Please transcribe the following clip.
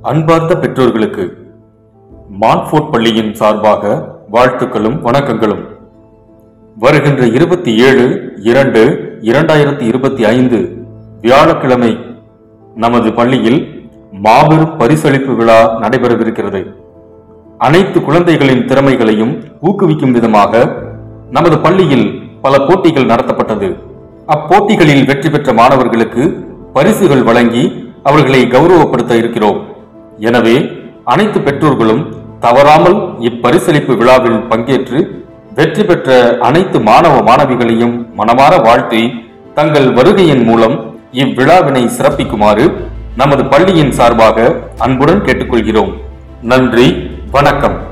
அன்பார்ந்த பெற்றோர்களுக்கு மான்ஃபோர்ட் பள்ளியின் சார்பாக வாழ்த்துக்களும் வணக்கங்களும். வருகின்ற 27/2/2025 வியாழக்கிழமை நமது பள்ளியில் மாபெரும் பரிசளிப்பு விழா நடைபெறவிருக்கிறது. அனைத்து குழந்தைகளின் திறமைகளையும் ஊக்குவிக்கும் விதமாக நமது பள்ளியில் பல போட்டிகள் நடத்தப்பட்டது. அப்போட்டிகளில் வெற்றி பெற்ற மாணவர்களுக்கு பரிசுகள் வழங்கி அவர்களை கௌரவப்படுத்த இருக்கிறோம். எனவே அனைத்து பெற்றோர்களும் தவறாமல் இப்பரிசளிப்பு விழாவில் பங்கேற்று வெற்றி பெற்ற அனைத்து மாணவ மாணவிகளையும் மனமாற வாழ்த்தி தங்கள் வருகையின் மூலம் இவ்விழாவினை சிறப்பிக்குமாறு நமது பள்ளியின் சார்பாக அன்புடன் கேட்டுக்கொள்கிறோம். நன்றி, வணக்கம்.